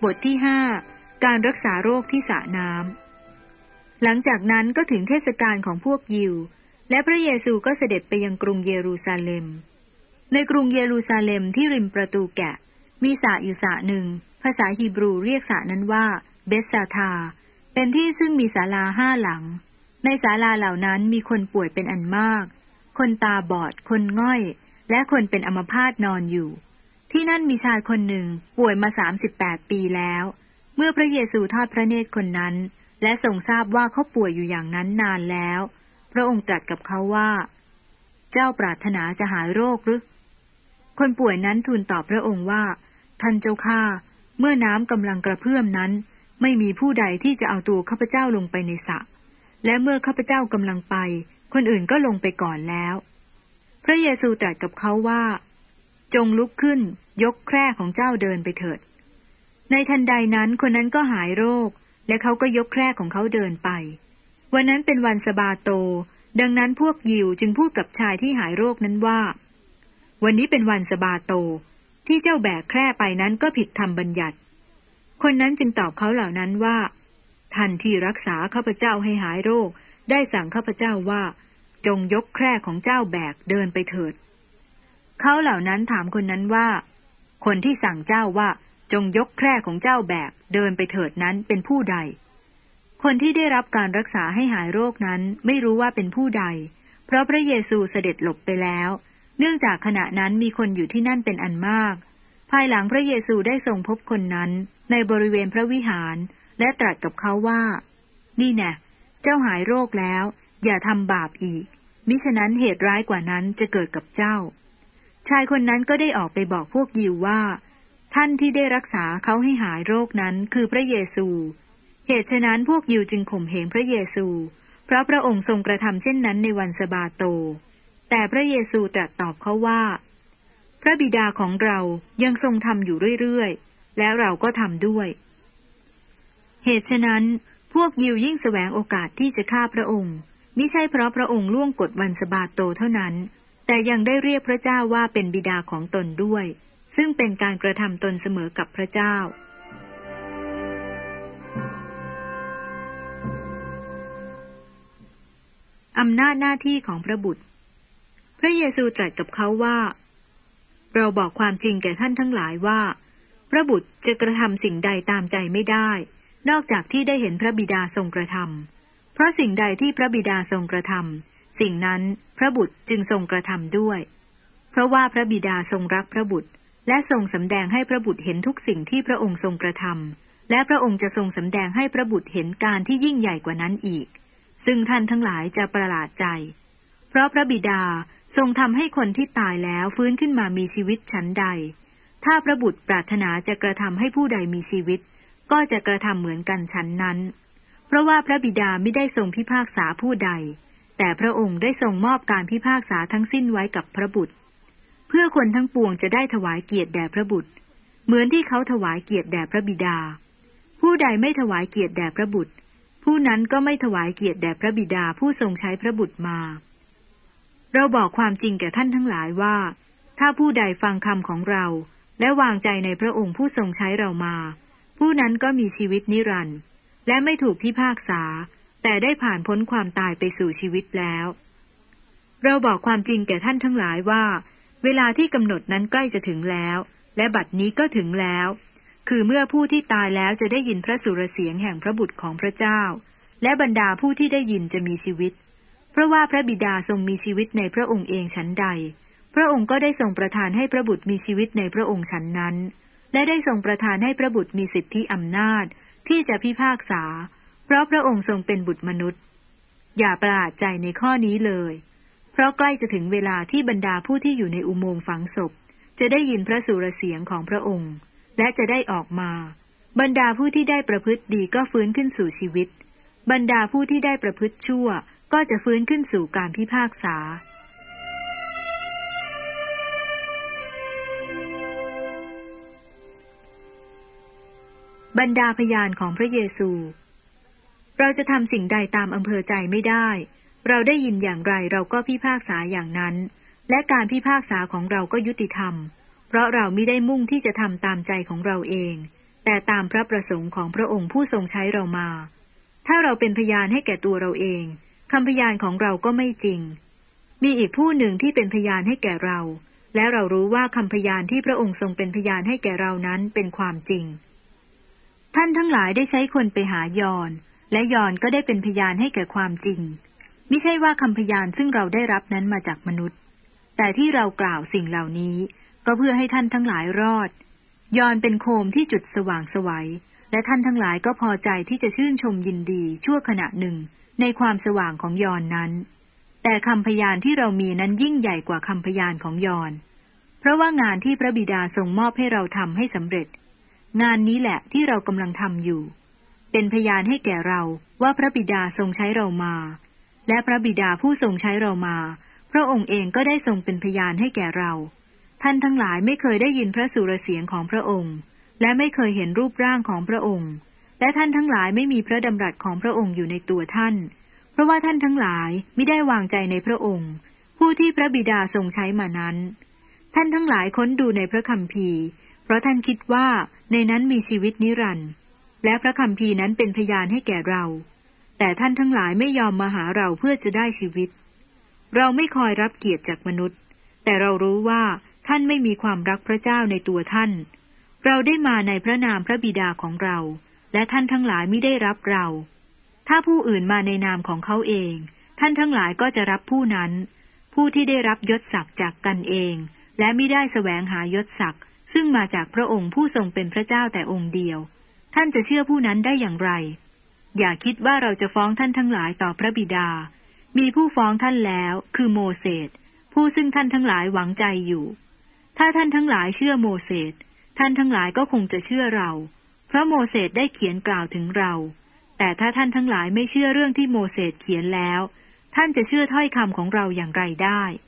บทที่5การรักษาโรคที่สระน้ำหลังจากนั้นก็ถึงเทศกาลของพวกยิวและพระเยซูก็เสด็จไปยังกรุงเยรูซาเล็มในกรุงเยรูซาเล็มที่ริมประตูแกะมีสระอยู่สระหนึ่งภาษาฮีบรูเรียกสระนั้นว่าเบธซาธาเป็นที่ซึ่งมีศาลา5 หลังในศาลาเหล่านั้นมีคนป่วยเป็นอันมากคนตาบอดคนง่อยและคนเป็นอัมพาตนอนอยู่ที่นั่นมีชายคนหนึ่งป่วยมา38 ปีแล้วเมื่อพระเยซูทอดพระเนตรคนนั้นและทรงทราบว่าเขาป่วยอยู่อย่างนั้นนานแล้วพระองค์ตรัสกับเขาว่าเจ้าปรารถนาจะหายโรคหรือคนป่วยนั้นทูลตอบพระองค์ว่าท่านเจ้าข้าเมื่อน้ำกำลังกระเพื่อมนั้นไม่มีผู้ใดที่จะเอาตัวข้าพเจ้าลงไปในสระและเมื่อข้าพเจ้ากำลังไปคนอื่นก็ลงไปก่อนแล้วพระเยซูตรัสกับเขาว่าจงลุกขึ้นยกแคร่ของเจ้าเดินไปเถิดในทันใดนั้นคนนั้นก็หายโรคและเขาก็ยกแคร่ของเขาเดินไปวันนั้นเป็นวันสะบาโตดังนั้นพวกยิวจึงพูดกับชายที่หายโรคนั้นว่าวันนี้เป็นวันสะบาโตที่เจ้าแบกแคร่ไปนั้นก็ผิดธรรมบัญญัติคนนั้นจึงตอบเขาเหล่านั้นว่าท่านที่รักษาข้าพเจ้าให้หายโรคได้สั่งข้าพเจ้าว่าจงยกแคร่ของเจ้าแบกเดินไปเถิดเขาเหล่านั้นถามคนนั้นว่าคนที่สั่งเจ้าว่าจงยกแคร่ของเจ้าแบกเดินไปเถิดนั้นเป็นผู้ใดคนที่ได้รับการรักษาให้หายโรคนั้นไม่รู้ว่าเป็นผู้ใดเพราะพระเยซูเสด็จหลบไปแล้วเนื่องจากขณะนั้นมีคนอยู่ที่นั่นเป็นอันมากภายหลังพระเยซูได้ทรงพบคนนั้นในบริเวณพระวิหารและตรัสกับเขาว่านี่แน่เจ้าหายโรคแล้วอย่าทำบาปอีกมิฉะนั้นเหตุร้ายกว่านั้นจะเกิดกับเจ้าชายคนนั้นก็ได้ออกไปบอกพวกยิวว่าท่านที่ได้รักษาเขาให้หายโรคนั้นคือพระเยซูเหตุฉะนั้นพวกยิวจึงข่มเหงพระเยซูเพราะพระองค์ทรงกระทำเช่นนั้นในวันสะบาโตแต่พระเยซูตรัสตอบเขาว่าพระบิดาของเรายังทรงทำอยู่เรื่อยๆแล้วเราก็ทำด้วยเหตุฉะนั้นพวกยิวยิ่งแสวงโอกาสที่จะฆ่าพระองค์มิใช่เพราะพระองค์ล่วงกฎวันสะบาโตเท่านั้นแต่ยังได้เรียกพระเจ้าว่าเป็นบิดาของตนด้วยซึ่งเป็นการกระทำตนเสมอกับพระเจ้าอำนาจหน้าที่ของพระบุตรพระเยซูตรัสกับเขาว่าเราบอกความจริงแก่ท่านทั้งหลายว่าพระบุตรจะกระทำสิ่งใดตามใจไม่ได้นอกจากที่ได้เห็นพระบิดาทรงกระทำเพราะสิ่งใดที่พระบิดาทรงกระทำสิ่งนั้นพระบุตรจึงทรงกระทำด้วยเพราะว่าพระบิดาทรงรักพระบุตรและทรงสำแดงให้พระบุตรเห็นทุกสิ่งที่พระองค์ทรงกระทำและพระองค์จะทรงสำแดงให้พระบุตรเห็นการที่ยิ่งใหญ่กว่านั้นอีกซึ่งท่านทั้งหลายจะประหลาดใจเพราะพระบิดาทรงทำให้คนที่ตายแล้วฟื้นขึ้นมามีชีวิตฉันใดถ้าพระบุตรปรารถนาจะกระทำให้ผู้ใดมีชีวิตก็จะกระทำเหมือนกันฉันนั้นเพราะว่าพระบิดาไม่ได้ทรงพิพากษาผู้ใดแต่พระองค์ได้ทรงมอบการพิพากษาทั้งสิ้นไว้กับพระบุตรเพื่อคนทั้งปวงจะได้ถวายเกียรติแด่พระบุตรเหมือนที่เขาถวายเกียรติแด่พระบิดาผู้ใดไม่ถวายเกียรติแด่พระบุตรผู้นั้นก็ไม่ถวายเกียรติแด่พระบิดาผู้ทรงใช้พระบุตรมาเราบอกความจริงแก่ท่านทั้งหลายว่าถ้าผู้ใดฟังคำของเราและวางใจในพระองค์ผู้ทรงใช้เรามาผู้นั้นก็มีชีวิตนิรันดร์และไม่ถูกพิพากษาแต่ได้ผ่านพ้นความตายไปสู่ชีวิตแล้วเราบอกความจริงแก่ท่านทั้งหลายว่าเวลาที่กำหนดนั้นใกล้จะถึงแล้วและบัดนี้ก็ถึงแล้วคือเมื่อผู้ที่ตายแล้วจะได้ยินพระสุรเสียงแห่งพระบุตรของพระเจ้าและบรรดาผู้ที่ได้ยินจะมีชีวิตเพราะว่าพระบิดาทรงมีชีวิตในพระองค์เองฉันใดพระองค์ก็ได้ทรงประทานให้พระบุตรมีชีวิตในพระองค์ฉันนั้นและได้ทรงประทานให้พระบุตรมีสิทธิอำนาจที่จะพิพากษาเพราะพระองค์ทรงเป็นบุตรมนุษย์อย่าประหลาดใจในข้อนี้เลยเพราะใกล้จะถึงเวลาที่บรรดาผู้ที่อยู่ในอุโมงค์ฝังศพจะได้ยินพระสุรเสียงของพระองค์และจะได้ออกมาบรรดาผู้ที่ได้ประพฤติดีก็ฟื้นขึ้นสู่ชีวิตบรรดาผู้ที่ได้ประพฤติชั่วก็จะฟื้นขึ้นสู่การพิพากษาบรรดาพยานของพระเยซูเราจะทำสิ่งใดตามอำเภอใจไม่ได้เราได้ยินอย่างไรเราก็พิพากษาอย่างนั้นและการพิพากษาของเราก็ยุติธรรมเพราะเรามิได้มุ่งที่จะทำตามใจของเราเองแต่ตามพระประสงค์ของพระองค์ผู้ทรงใช้เรามาถ้าเราเป็นพยานให้แก่ตัวเราเองคำพยานของเราก็ไม่จริงมีอีกผู้หนึ่งที่เป็นพยานให้แก่เราและเรารู้ว่าคำพยานที่พระองค์ทรงเป็นพยานให้แก่เรานั้นเป็นความจริงท่านทั้งหลายได้ใช้คนไปหายอนและยอนก็ได้เป็นพยานให้แก่ความจริงมิใช่ว่าคำพยานซึ่งเราได้รับนั้นมาจากมนุษย์แต่ที่เรากล่าวสิ่งเหล่านี้ก็เพื่อให้ท่านทั้งหลายรอดยอนเป็นโคมที่จุดสว่างไสวและท่านทั้งหลายก็พอใจที่จะชื่นชมยินดีชั่วขณะหนึ่งในความสว่างของยอนนั้นแต่คำพยานที่เรามีนั้นยิ่งใหญ่กว่าคำพยานของยอนเพราะว่างานที่พระบิดาทรงมอบให้เราทำให้สำเร็จงานนี้แหละที่เรากำลังทำอยู่เป็นพยานให้แก่เราว่าพระบิดาทรงใช้เรามาและพระบิดาผู้ทรงใช้เรามาพระองค์เองก็ได้ทรงเป็นพยานให้แก่เราท่านทั้งหลายไม่เคยได้ยินพระสุรเสียงของพระองค์และไม่เคยเห็นรูปร่างของพระองค์และท่านทั้งหลายไม่มีพระดำรัสของพระองค์อยู่ในตัวท่านเพราะว่าท่านทั้งหลายมิได้วางใจในพระองค์ผู้ที่พระบิดาทรงใช้มานั้นท่านทั้งหลายค้นดูในพระคัมภีร์เพราะท่านคิดว่าในนั้นมีชีวิตนิรันดร์และพระคัมภีร์นั้นเป็นพยานให้แก่เราแต่ท่านทั้งหลายไม่ยอมมาหาเราเพื่อจะได้ชีวิตเราไม่คอยรับเกียรติจากมนุษย์แต่เรารู้ว่าท่านไม่มีความรักพระเจ้าในตัวท่านเราได้มาในพระนามพระบิดาของเราและท่านทั้งหลายมิได้รับเราถ้าผู้อื่นมาในนามของเขาเองท่านทั้งหลายก็จะรับผู้นั้นผู้ที่ได้รับยศศักดิ์จากกันเองและมิได้แสวงหายศศักดิ์ซึ่งมาจากพระองค์ผู้ทรงเป็นพระเจ้าแต่องค์เดียวท่านจะเชื่อผู้นั้นได้อย่างไรอย่าคิดว่าเราจะฟ้องท่านทั้งหลายต่อพระบิดามีผู้ฟ้องท่านแล้วคือโมเสสผู้ซึ่งท่านทั้งหลายหวังใจอยู่ถ้าท่านทั้งหลายเชื่อโมเสสท่านทั้งหลายก็คงจะเชื่อเราเพราะโมเสสได้เขียนกล่าวถึงเราแต่ถ้าท่านทั้งหลายไม่เชื่อเรื่องที่โมเสสเขียนแล้วท่านจะเชื่อถ้อยคำของเราอย่างไรได้